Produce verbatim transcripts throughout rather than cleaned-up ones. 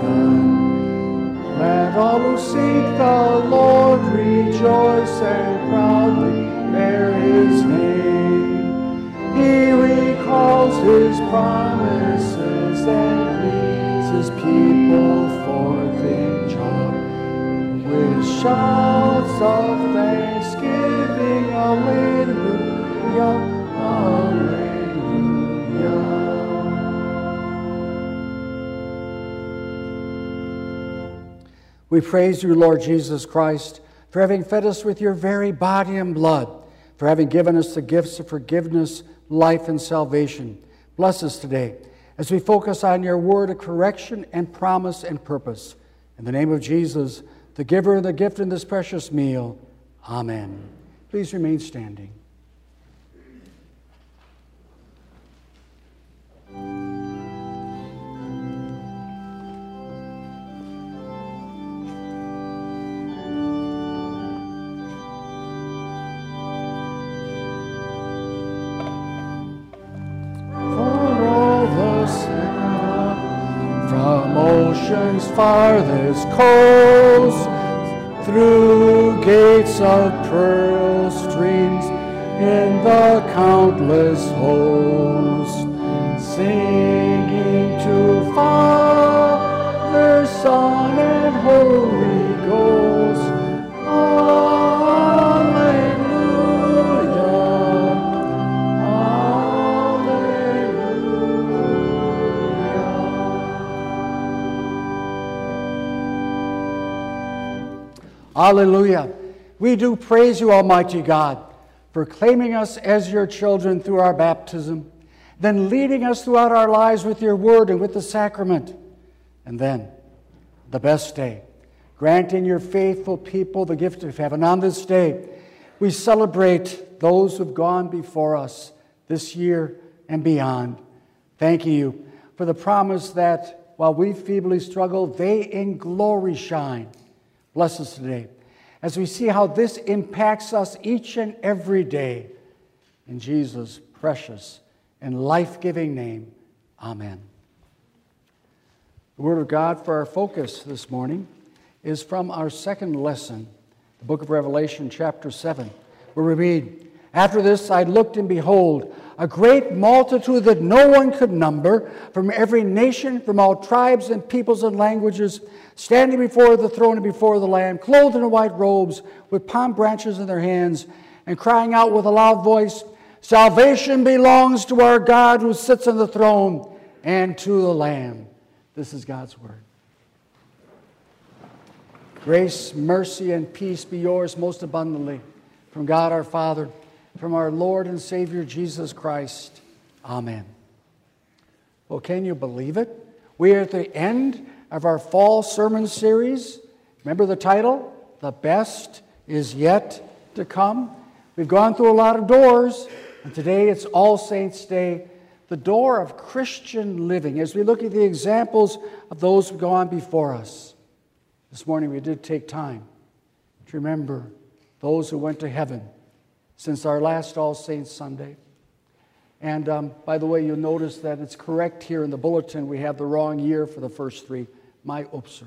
Son. Let all who seek the Lord rejoice and proudly bear his name. He recalls his promises and leads his people forth in joy. With shouts of thanksgiving, alleluia, alleluia. We praise you, Lord Jesus Christ, for having fed us with your very body and blood, for having given us the gifts of forgiveness, life, and salvation. Bless us today as we focus on your word of correction and promise and purpose. In the name of Jesus, the giver and the gift in this precious meal. Amen. Please remain standing. Ocean's farthest coast, through gates of pearl streams in the countless host, singing to Father, Son, and Holy Ghost. Hallelujah. We do praise you, Almighty God, for claiming us as your children through our baptism, then leading us throughout our lives with your word and with the sacrament, and then the best day, granting your faithful people the gift of heaven. On this day, we celebrate those who have gone before us this year and beyond, thanking you for the promise that while we feebly struggle, they in glory shine. Bless us today as we see how this impacts us each and every day. In Jesus' precious and life-giving name, amen. The Word of God for our focus this morning is from our second lesson, the book of Revelation, chapter seven, where we read, "After this I looked, and behold, a great multitude that no one could number, from every nation, from all tribes and peoples and languages, standing before the throne and before the Lamb, clothed in white robes, with palm branches in their hands, and crying out with a loud voice, 'Salvation belongs to our God who sits on the throne and to the Lamb.'" This is God's word. Grace, mercy, and peace be yours most abundantly from God our Father, from our Lord and Savior Jesus Christ. Amen. Well, can you believe it? We are at the end of our fall sermon series. Remember the title? The Best is Yet to Come. We've gone through a lot of doors, and today it's All Saints' Day, the door of Christian living, as we look at the examples of those who go on before us. This morning we did take time to remember those who went to heaven since our last All Saints Sunday. And um, by the way, you'll notice that it's correct here in the bulletin. We have the wrong year for the first three. My oopser.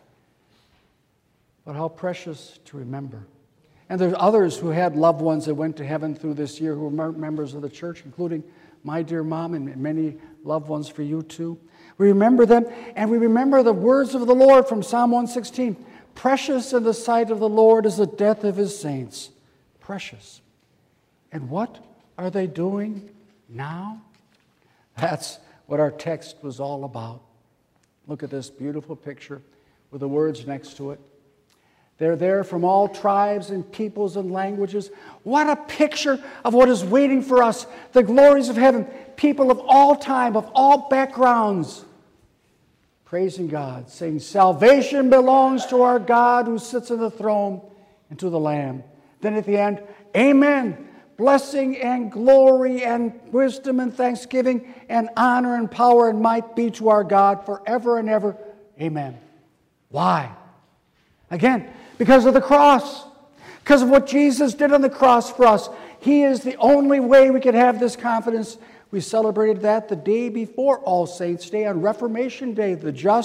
But how precious to remember. And there's others who had loved ones that went to heaven through this year who were members of the church, including my dear mom and many loved ones for you too. We remember them, and we remember the words of the Lord from Psalm one sixteen. "Precious in the sight of the Lord is the death of his saints." Precious. And what are they doing now? That's what our text was all about. Look at this beautiful picture with the words next to it. They're there from all tribes and peoples and languages. What a picture of what is waiting for us, the glories of heaven. People of all time, of all backgrounds, praising God, saying, "Salvation belongs to our God who sits on the throne and to the Lamb." Then at the end, amen. Blessing and glory and wisdom and thanksgiving and honor and power and might be to our God forever and ever. Amen. Why? Again, because of the cross. Because of what Jesus did on the cross for us. He is the only way we can have this confidence. We celebrated that the day before All Saints' Day, on Reformation Day. The just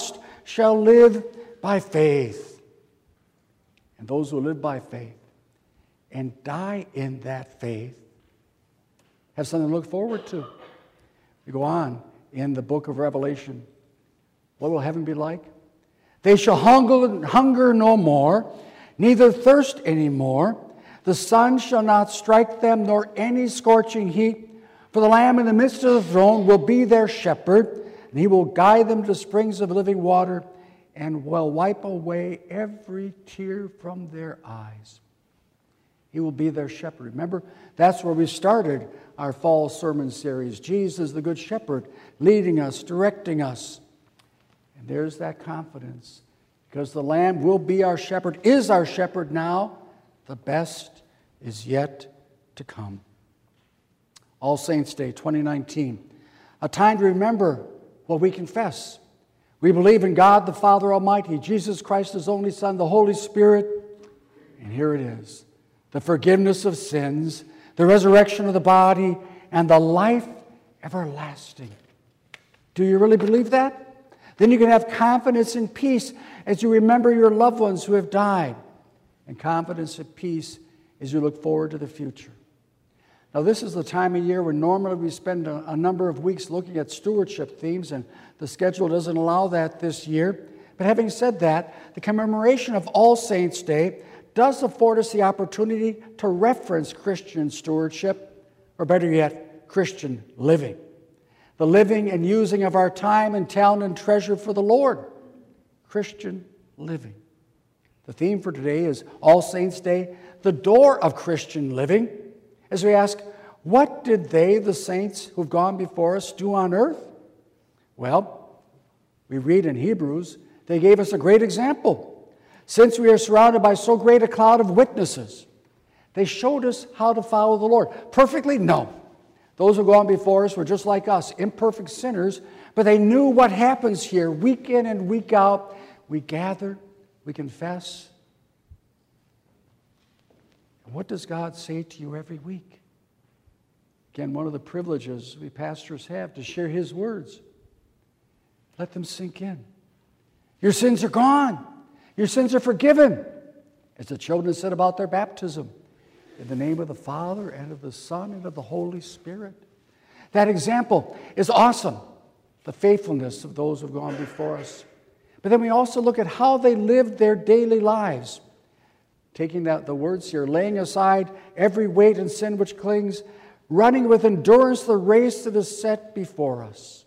shall live by faith. And those who live by faith and die in that faith have something to look forward to. We go on in the book of Revelation. What will heaven be like? They shall hunger, hunger no more, neither thirst any more. The sun shall not strike them, nor any scorching heat. For the Lamb in the midst of the throne will be their shepherd, and he will guide them to springs of living water, and will wipe away every tear from their eyes. He will be their shepherd. Remember, that's where we started our fall sermon series. Jesus, the Good Shepherd, leading us, directing us. And there's that confidence. Because the Lamb will be our shepherd, is our shepherd now. The best is yet to come. All Saints' Day twenty nineteen. A time to remember what we confess. We believe in God the Father Almighty, Jesus Christ, His only Son, the Holy Spirit. And here it is. The forgiveness of sins, the resurrection of the body, and the life everlasting. Do you really believe that? Then you can have confidence and peace as you remember your loved ones who have died. And confidence and peace as you look forward to the future. Now, this is the time of year when normally we spend a, a number of weeks looking at stewardship themes, and the schedule doesn't allow that this year. But having said that, the commemoration of All Saints' Day does afford us the opportunity to reference Christian stewardship, or better yet, Christian living. The living and using of our time and talent and treasure for the Lord. Christian living. The theme for today is All Saints' Day, the door of Christian living. As we ask, what did they, the saints who've gone before us, do on earth? Well, we read in Hebrews, they gave us a great example. Since we are surrounded by so great a cloud of witnesses, they showed us how to follow the Lord. Perfectly? No. Those who've gone before us were just like us, imperfect sinners, but they knew what happens here week in and week out. We gather, we confess. And what does God say to you every week? Again, one of the privileges we pastors have to share His words. Let them sink in. Your sins are gone. Your sins are forgiven. As the children said about their baptism, in the name of the Father and of the Son and of the Holy Spirit. That example is awesome, the faithfulness of those who have gone before us. But then we also look at how they lived their daily lives. Taking that, the words here, laying aside every weight and sin which clings, running with endurance the race that is set before us.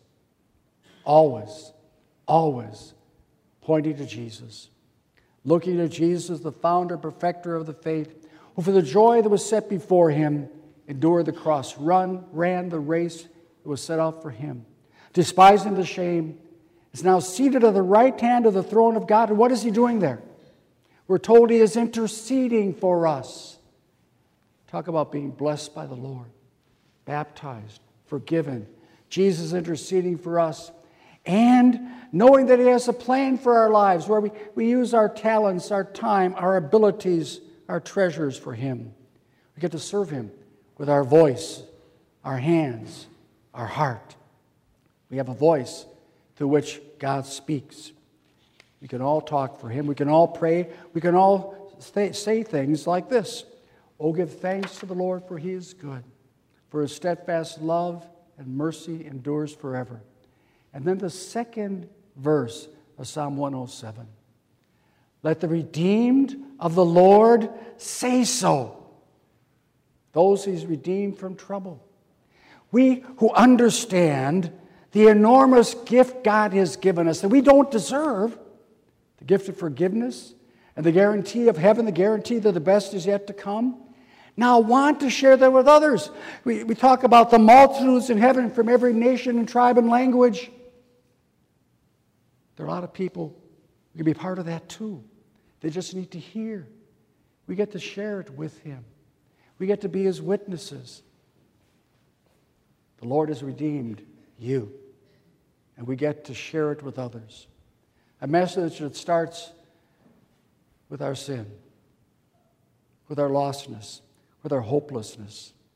Always, always pointing to Jesus. Looking to Jesus, the founder, perfecter of the faith, who for the joy that was set before Him endured the cross, run, ran the race that was set out for Him. Despising the shame, is now seated at the right hand of the throne of God. And what is He doing there? We're told He is interceding for us. Talk about being blessed by the Lord, baptized, forgiven. Jesus interceding for us. And knowing that He has a plan for our lives where we, we use our talents, our time, our abilities, our treasures for Him. We get to serve Him with our voice, our hands, our heart. We have a voice through which God speaks. We can all talk for Him. We can all pray. We can all say, say things like this. Oh, give thanks to the Lord, for He is good. For His steadfast love and mercy endures forever. And then the second verse of Psalm one oh seven. Let the redeemed of the Lord say so. Those He's redeemed from trouble. We who understand the enormous gift God has given us that we don't deserve, the gift of forgiveness and the guarantee of heaven, the guarantee that the best is yet to come, now want to share that with others. We, we talk about the multitudes in heaven from every nation and tribe and language. There are a lot of people who can be part of that too. They just need to hear. We get to share it with Him. We get to be His witnesses. The Lord has redeemed you, and we get to share it with others. A message that starts with our sin, with our lostness, with our hopelessness.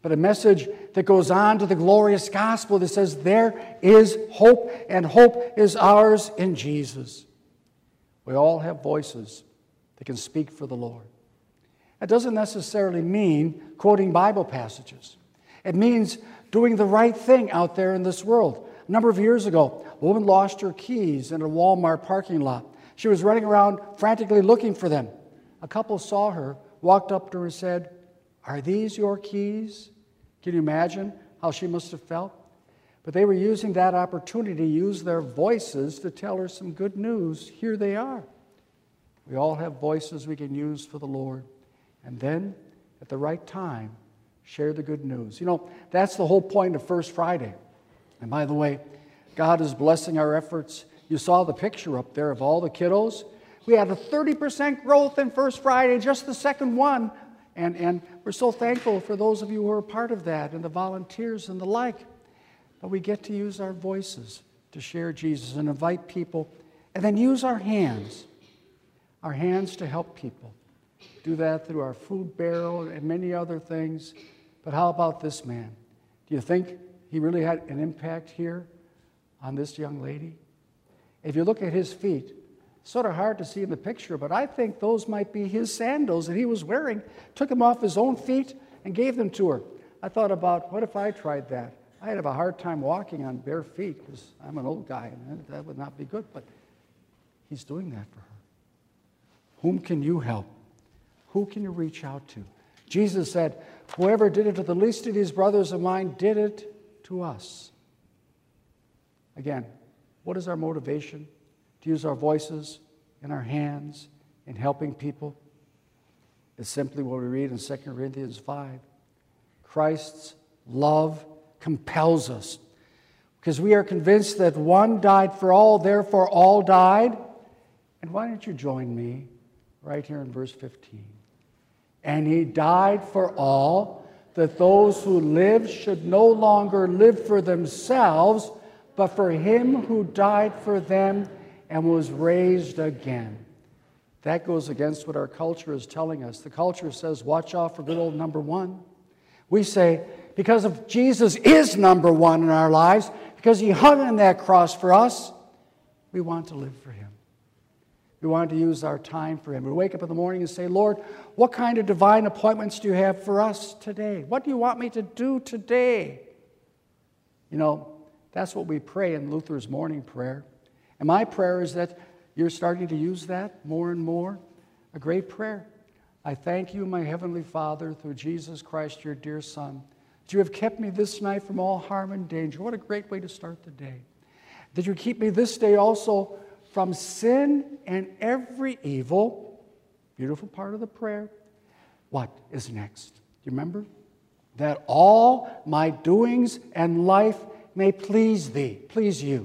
but a message that goes on to the glorious gospel that says there is hope, and hope is ours in Jesus. We all have voices that can speak for the Lord. That doesn't necessarily mean quoting Bible passages. It means doing the right thing out there in this world. A number of years ago, a woman lost her keys in a Walmart parking lot. She was running around frantically looking for them. A couple saw her, walked up to her and said, "Are these your keys?" Can you imagine how she must have felt? But they were using that opportunity to use their voices to tell her some good news. Here they are. We all have voices we can use for the Lord. And then, at the right time, share the good news. You know, that's the whole point of First Friday. And by the way, God is blessing our efforts. You saw the picture up there of all the kiddos. We had a thirty percent growth in First Friday, just the second one. And, and we're so thankful for those of you who are part of that, and the volunteers and the like. But we get to use our voices to share Jesus and invite people, and then use our hands, our hands to help people. Do that through our food barrel and many other things. But how about this man? Do you think he really had an impact here on this young lady? If you look at his feet, it's sort of hard to see in the picture, but I think those might be his sandals that he was wearing. Took them off his own feet and gave them to her. I thought about, what if I tried that? I'd have a hard time walking on bare feet because I'm an old guy, and that would not be good. But he's doing that for her. Whom can you help? Who can you reach out to? Jesus said, whoever did it to the least of these brothers of mine did it to us. Again, what is our motivation to use our voices and our hands in helping people? It's simply what we read in Second Corinthians five. Christ's love compels us, because we are convinced that one died for all, therefore all died. And why don't you join me right here in verse fifteen? And he died for all, that those who live should no longer live for themselves, but for him who died for them and was raised again. That goes against what our culture is telling us. The culture says, watch out for good old number one. We say, because of Jesus is number one in our lives, because he hung on that cross for us, we want to live for him. We want to use our time for him. We wake up in the morning and say, Lord, what kind of divine appointments do you have for us today? What do you want me to do today? You know, that's what we pray in Luther's morning prayer. And my prayer is that you're starting to use that more and more. A great prayer. I thank you, my heavenly Father, through Jesus Christ, your dear Son, that you have kept me this night from all harm and danger. What a great way to start the day. That you keep me this day also from sin and every evil. Beautiful part of the prayer. What is next? Do you remember? That all my doings and life may please thee, please you.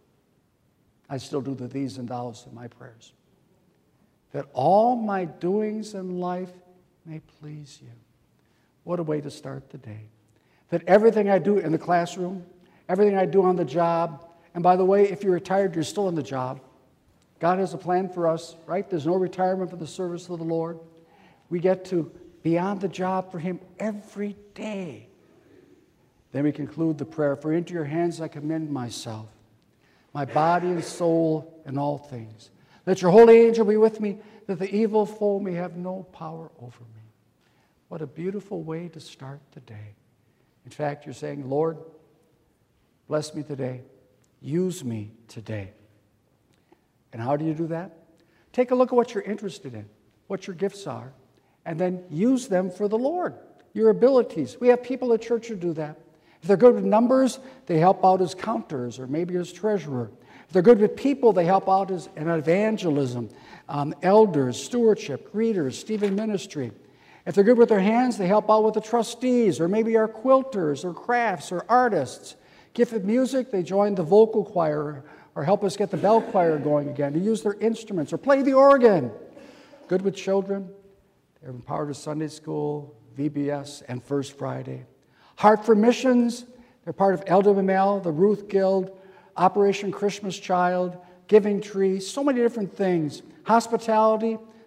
I still do the these and thous in my prayers. That all my doings in life may please you. What a way to start the day. That everything I do in the classroom, everything I do on the job, and by the way, if you're retired, you're still in the job. God has a plan for us, right? There's no retirement for the service of the Lord. We get to be on the job for him every day. Then we conclude the prayer, for into your hands I commend myself, my body and soul and all things. Let your holy angel be with me, that the evil foe may have no power over me. What a beautiful way to start the day. In fact, you're saying, Lord, bless me today. Use me today. And how do you do that? Take a look at what you're interested in, what your gifts are, and then use them for the Lord, your abilities. We have people at church who do that. If they're good with numbers, they help out as counters or maybe as treasurer. If they're good with people, they help out as in evangelism, um, elders, stewardship, greeters, Stephen ministry. If they're good with their hands, they help out with the trustees or maybe are quilters or crafts or artists. Gifted music, they join the vocal choir or help us get the bell choir going again, to use their instruments or play the organ. Good with children, they're empowered to Sunday school, V B S, and First Friday. Heart for Missions, they're part of L W M L, the Ruth Guild, Operation Christmas Child, Giving Tree, so many different things. Hospitality,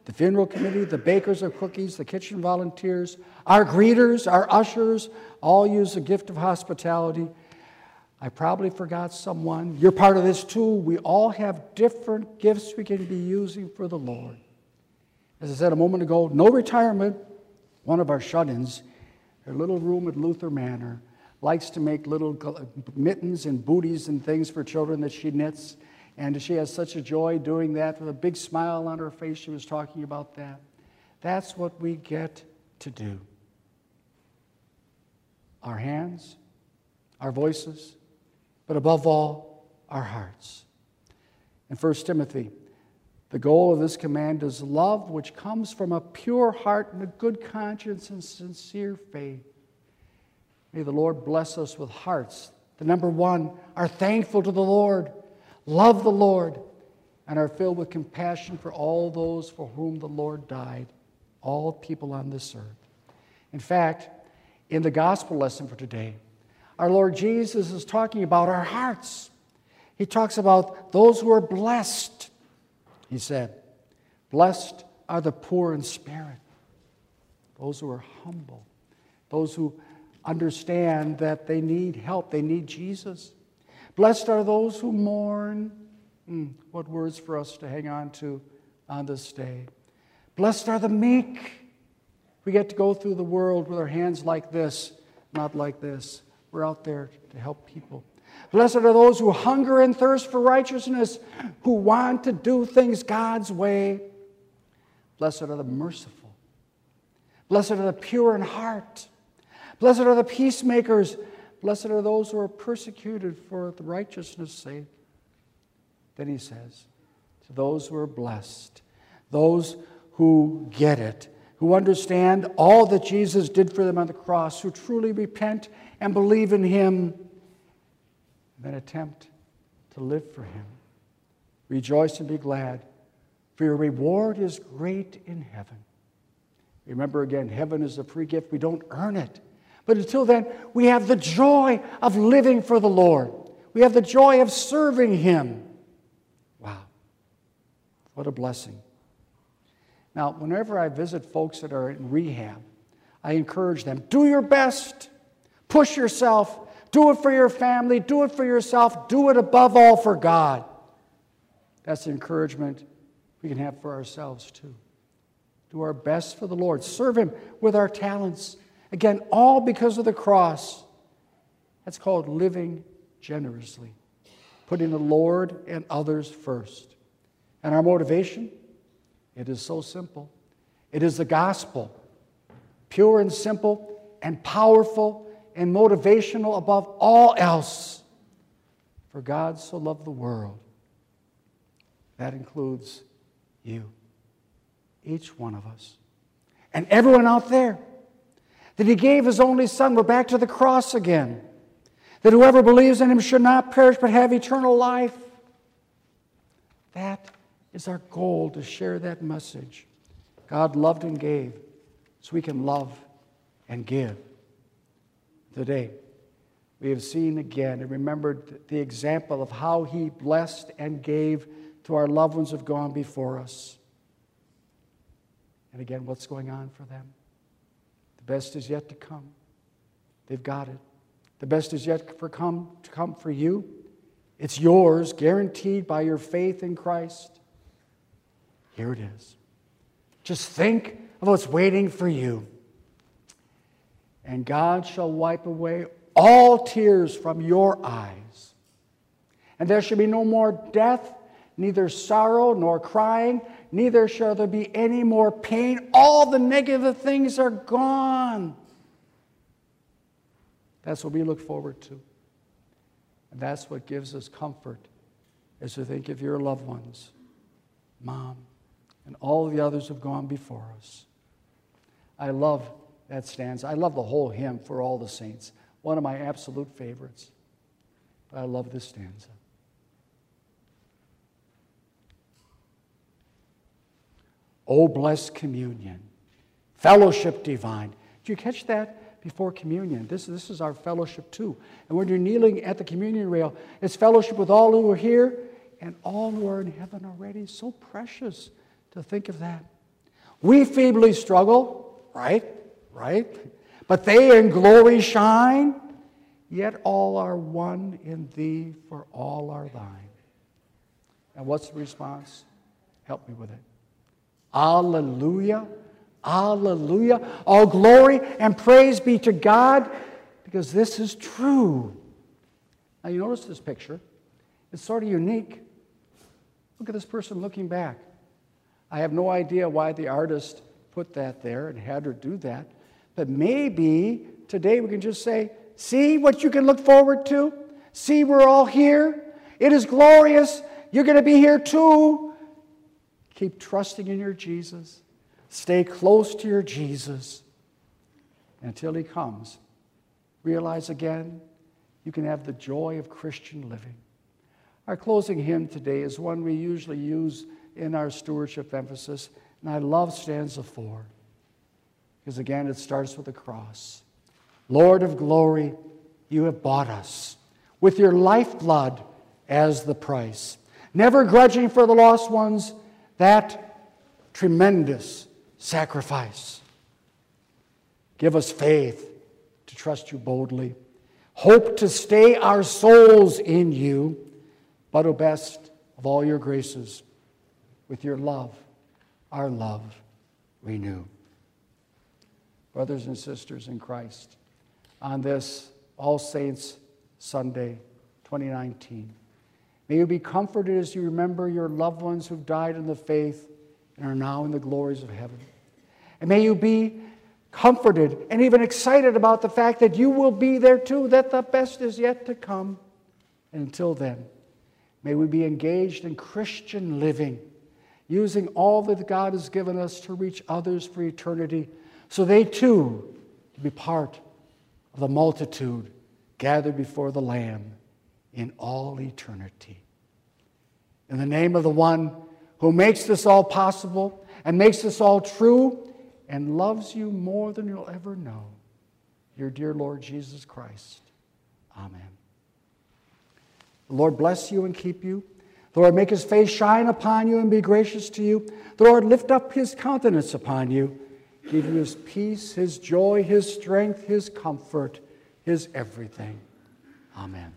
the funeral committee, the bakers of cookies, the kitchen volunteers, our greeters, our ushers, all use the gift of hospitality. I probably forgot someone. You're part of this too. We all have different gifts we can be using for the Lord. As I said a moment ago, no retirement. One of our shut-ins, her little room at Luther Manor, likes to make little mittens and booties and things for children that she knits. And she has such a joy doing that with a big smile on her face. She was talking about that. That's what we get to do. Our hands, our voices, but above all, our hearts. In First Timothy, the goal of this command is love which comes from a pure heart and a good conscience and sincere faith. May the Lord bless us with hearts that, number one, are thankful to the Lord, love the Lord, and are filled with compassion for all those for whom the Lord died, all people on this earth. In fact, in the gospel lesson for today, our Lord Jesus is talking about our hearts. He talks about those who are blessed. He said, blessed are the poor in spirit, those who are humble, those who understand that they need help, they need Jesus. Blessed are those who mourn. Mm, what words for us to hang on to on this day. Blessed are the meek. We get to go through the world with our hands like this, not like this. We're out there to help people. Blessed are those who hunger and thirst for righteousness, who want to do things God's way. Blessed are the merciful. Blessed are the pure in heart. Blessed are the peacemakers. Blessed are those who are persecuted for the righteousness' sake. Then he says, to those who are blessed, those who get it, who understand all that Jesus did for them on the cross, who truly repent and believe in him, and then attempt to live for him. Rejoice and be glad, for your reward is great in heaven. Remember again, heaven is a free gift. We don't earn it. But until then, we have the joy of living for the Lord. We have the joy of serving him. Wow. What a blessing. Now, whenever I visit folks that are in rehab, I encourage them, do your best. Push yourself. Do it for your family. Do it for yourself. Do it above all for God. That's the encouragement we can have for ourselves too. Do our best for the Lord. Serve him with our talents. Again, all because of the cross. That's called living generously. Putting the Lord and others first. And our motivation? It is so simple. It is the gospel. Pure and simple and powerful and motivational above all else. For God so loved the world. That includes you. Each one of us. And everyone out there. That he gave his only Son. We're back to the cross again. That whoever believes in him should not perish but have eternal life. That is our goal, to share that message. God loved and gave so we can love and give. Today, we have seen again and remembered the example of how he blessed and gave to our loved ones who have gone before us. And again, what's going on for them? The best is yet to come. They've got it. The best is yet for come, to come for you. It's yours, guaranteed by your faith in Christ. Here it is. Just think of what's waiting for you. And God shall wipe away all tears from your eyes. And there shall be no more death, neither sorrow nor crying, neither shall there be any more pain. All the negative things are gone. That's what we look forward to. And that's what gives us comfort as we think of your loved ones, Mom, and all the others who have gone before us. I love that stanza. I love the whole hymn, For All the Saints. One of my absolute favorites. But I love this stanza. Oh, blessed communion, fellowship divine. Did you catch that before communion? This, this is our fellowship too. And when you're kneeling at the communion rail, it's fellowship with all who are here and all who are in heaven already. So precious to think of that. We feebly struggle, right? Right? But they in glory shine, yet all are one in thee, for all are thine. And what's the response? Help me with it. Alleluia, alleluia. All glory and praise be to God, because this is true. Now you notice this picture. It's sort of unique. Look at this person looking back. I have no idea why the artist put that there and had her do that. But maybe today we can just say, see what you can look forward to? See, we're all here. It is glorious. You're going to be here too. Keep trusting in your Jesus. Stay close to your Jesus until he comes. Realize again, you can have the joy of Christian living. Our closing hymn today is one we usually use in our stewardship emphasis, and I love stanza four, because again it starts with the cross. Lord of glory, you have bought us with your lifeblood as the price, never grudging for the lost ones that tremendous sacrifice. Give us faith to trust you boldly, hope to stay our souls in you, but, O best of all your graces, with your love, our love renew. Brothers and sisters in Christ, on this All Saints Sunday twenty nineteen, may you be comforted as you remember your loved ones who've died in the faith and are now in the glories of heaven. And may you be comforted and even excited about the fact that you will be there too, that the best is yet to come. And until then, may we be engaged in Christian living, using all that God has given us to reach others for eternity, so they too can be part of the multitude gathered before the Lamb in all eternity. In the name of the one who makes this all possible and makes this all true and loves you more than you'll ever know, your dear Lord Jesus Christ. Amen. The Lord bless you and keep you. The Lord make his face shine upon you and be gracious to you. The Lord lift up his countenance upon you, give you his peace, his joy, his strength, his comfort, his everything. Amen.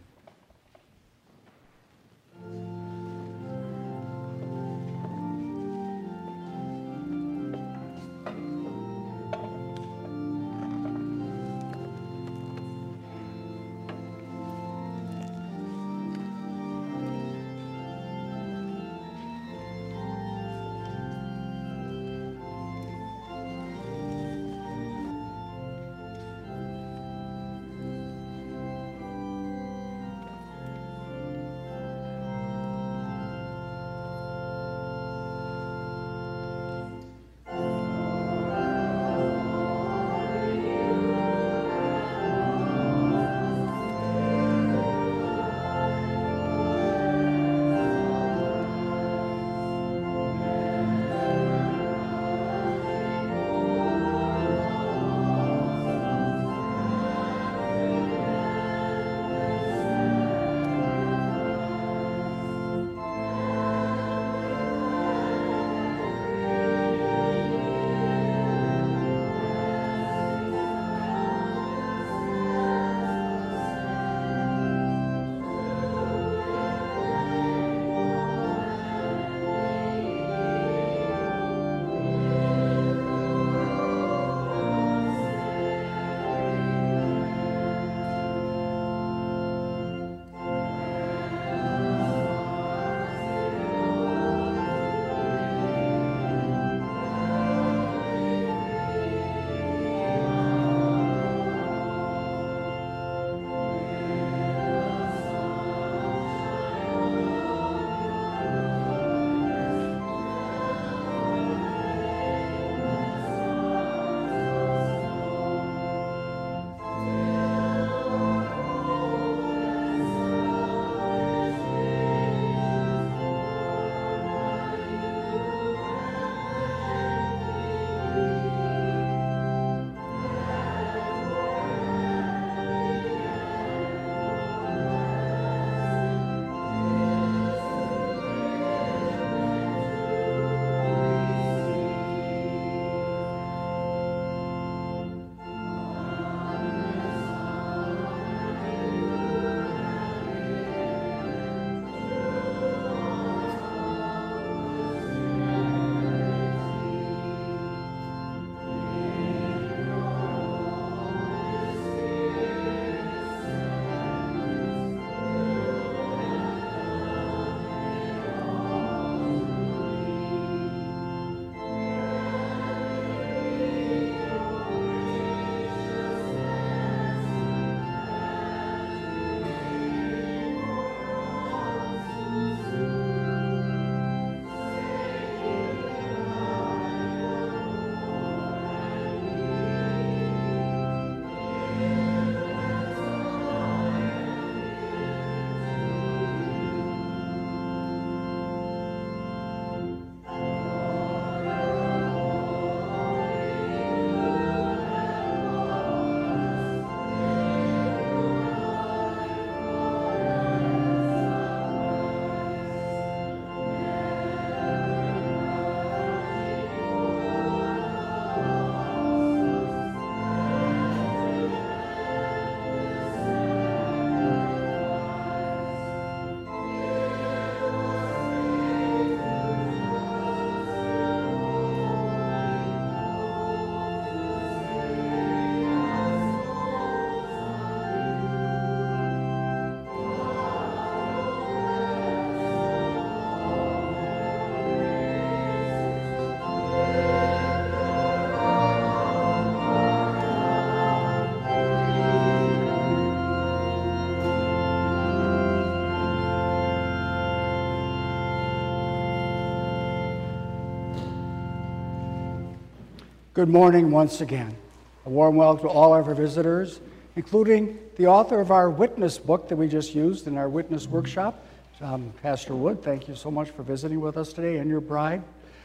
Good morning once again. A warm welcome to all of our visitors, including the author of our witness book that we just used in our witness workshop, um, Pastor Wood. Thank you so much for visiting with us today, and your bride.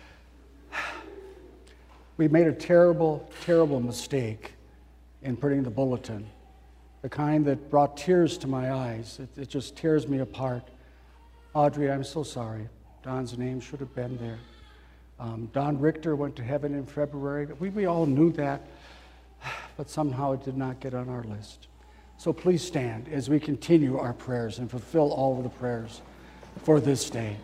We made a terrible, terrible mistake in printing the bulletin, the kind that brought tears to my eyes. It, it just tears me apart. Audrey, I'm so sorry. Don's name should have been there. Um, Don Richter went to heaven in February. We, we all knew that, but somehow it did not get on our list. So please stand as we continue our prayers and fulfill all of the prayers for this day.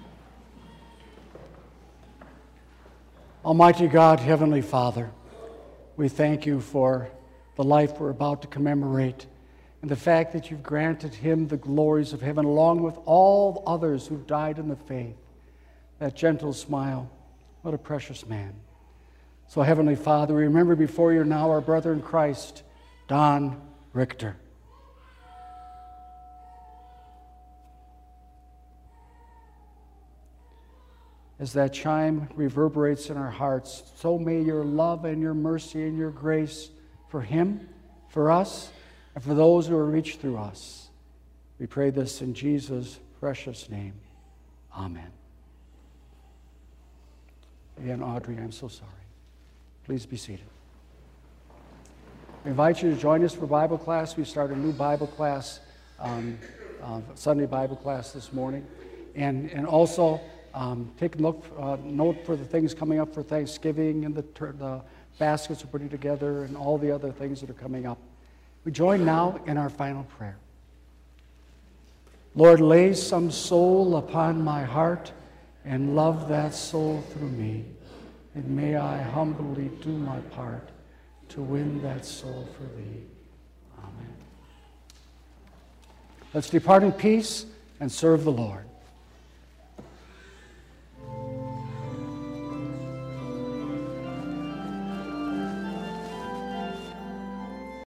Almighty God, Heavenly Father, we thank you for the life we're about to commemorate and the fact that you've granted him the glories of heaven along with all others who died in the faith. That gentle smile, what a precious man. So, Heavenly Father, we remember before you now our brother in Christ, Don Richter. As that chime reverberates in our hearts, so may your love and your mercy and your grace for him, for us, and for those who are reached through us. We pray this in Jesus' precious name. Amen. Again, Audrey, I'm so sorry. Please be seated. I invite you to join us for Bible class. We start a new Bible class, um, uh, Sunday Bible class this morning. And, and also, um, take a look, uh, note for the things coming up for Thanksgiving and the, the baskets we're putting together and all the other things that are coming up. We join now in our final prayer. Lord, lay some soul upon my heart and love that soul through me. And may I humbly do my part to win that soul for thee. Amen. Let's depart in peace and serve the Lord.